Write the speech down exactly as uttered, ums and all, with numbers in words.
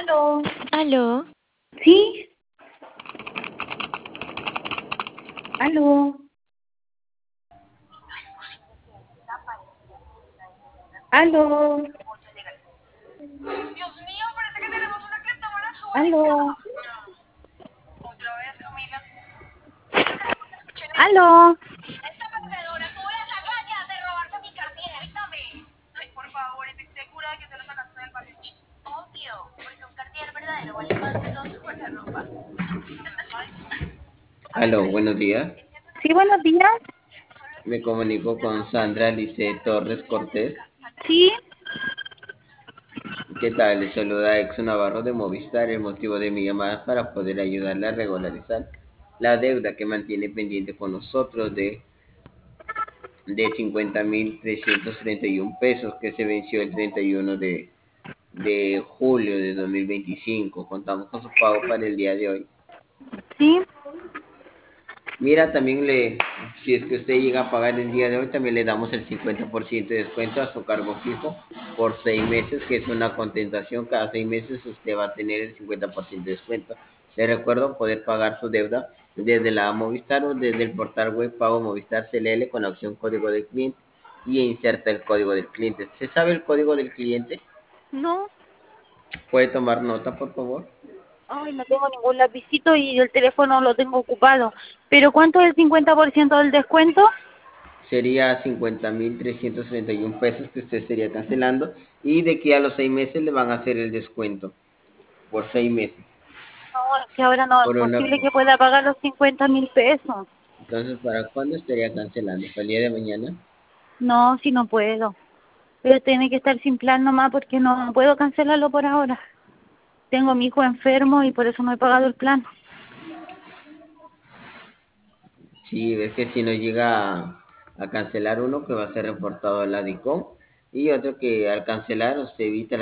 Aló. Aló, ¿Sí? Aló. Aló. Aló. Aló. Aló, buenos días. Sí, buenos días. Me comunico con Sandra Lice Torres Cortés. Sí. ¿Qué tal? Le saluda Exo Navarro de Movistar. El motivo de mi llamada es para poder ayudarle a regularizar la deuda que mantiene pendiente con nosotros de, de cincuenta mil trescientos treinta y uno pesos que se venció el treinta y uno de, de julio de dos mil veinticinco. Contamos con su pago para el día de hoy. Sí. Mira, también le, si es que usted llega a pagar el día de hoy, también le damos el cincuenta por ciento de descuento a su cargo fijo por seis meses, que es una contentación. Cada seis meses usted va a tener el cincuenta por ciento de descuento. Le recuerdo poder pagar su deuda desde la Movistar o desde el portal web Pago Movistar C L L con la opción código del cliente y inserta el código del cliente. ¿Se sabe el código del cliente? No. ¿Puede tomar nota, por favor? Ay, no tengo ningún lapicito y el teléfono lo tengo ocupado. ¿Pero cuánto es el cincuenta por ciento del descuento? Sería cincuenta mil trescientos treinta y uno pesos que usted estaría cancelando y de que a los seis meses le van a hacer el descuento por seis meses. No, es que ahora no es Por una, posible que pueda pagar los cincuenta mil pesos. entonces, ¿para cuándo estaría cancelando? ¿Para el día de mañana? No, si no puedo. Pero tiene que estar sin plan nomás porque no puedo cancelarlo por ahora. Tengo a mi hijo enfermo y por eso no he pagado el plan. Sí, es que si no llega a, a cancelar uno que va a ser reportado a la DICOM y otro que al cancelar usted evita